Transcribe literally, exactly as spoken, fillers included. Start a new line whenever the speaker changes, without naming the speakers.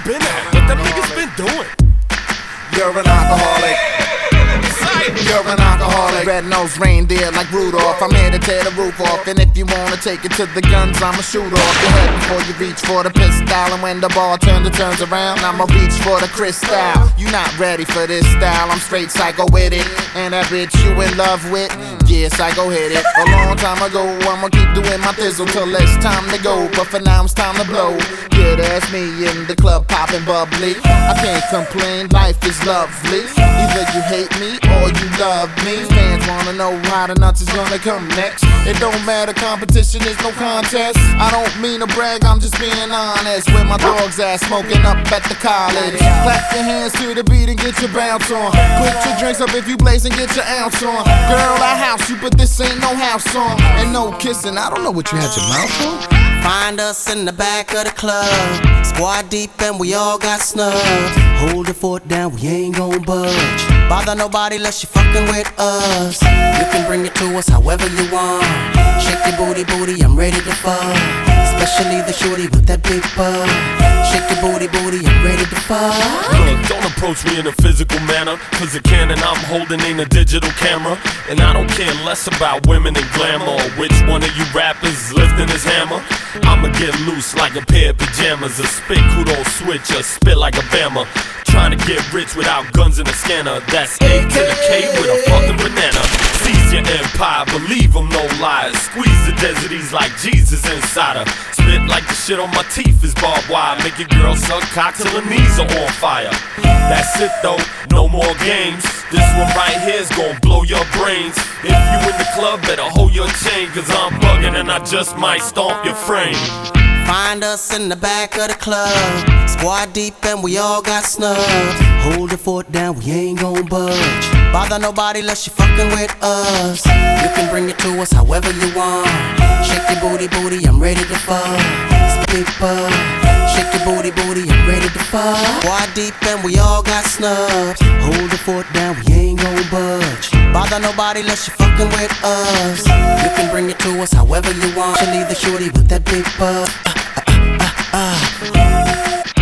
been at? What them niggas been doing?
You're an alcoholic. You're an alcoholic. Red-nosed reindeer like Rudolph. I'm here to tear the roof off. And if you wanna take it to the guns, I'ma shoot off your head before you reach for the pistol. And when the ball turns, it turns around, I'ma reach for the crystal. You not ready for this style, I'm straight psycho with it. And that bitch you in love with, yeah, psycho hit it. A long time ago, I'ma keep doing my thizzle till it's time to go. But for now, it's time to blow. Yeah, that's me in the club popping bubbly. I can't complain, life is lovely. Either you hate me or you love me. Fans wanna know how the nuts is gonna come next. It don't matter, competition is no contest. I don't mean to brag, I'm just being honest. Where my dog's at, smoking up at the college. Clap your hands to the beat and get your bounce on. Put your drinks up if you blaze and get your ounce on. Girl, I house you, but this ain't no house song. And no kissing, I don't know what you had your mouth on.
Find us in the back of the club, squad deep and we all got snubbed. Hold the fort down, we ain't gon' budge. Bother nobody unless you fucking with us. You can bring it to us however you want. Shake your booty, booty, I'm ready to fuck. Especially the shorty with that big butt. Shake your booty, booty, I'm ready to fuck.
Look, don't approach me in a physical manner, cause the cannon I'm holding ain't a digital camera. And I don't care less about women and glamour, or which one of you rappers is lifting his hammer. I'ma get loose like a pair of pajamas. A spit who don't switch, a spit like a bammer. Trying to get rich without guns in a scanner. That's A to the K with a fucking banana. Seize your empire, believe them, no lies. Squeeze the desert, he's like Jesus inside her. Spit like the shit on my teeth is barbed wire. Make your girl suck cock till her knees are on fire. That's it though, no more games. This one right here's gon' blow your brains. If you in the club, better hold your chain, cause I'm bugging and I just might stomp your frame.
Find us in the back of the club, squad deep and we all got snubbed. Hold the fort down, we ain't gon' budge. Bother nobody unless you fucking with us. You can bring it to us however you want. Shake your booty, booty, I'm ready to fuck. Big butt. Shake your booty, booty, I'm ready to fuck. Squad deep and we all got snubbed. Hold the fort down, we ain't gon' budge. Bother nobody unless you fucking with us. You can bring it to us however you want. Leave the shorty with that big butt. Uh, uh, uh, uh, uh.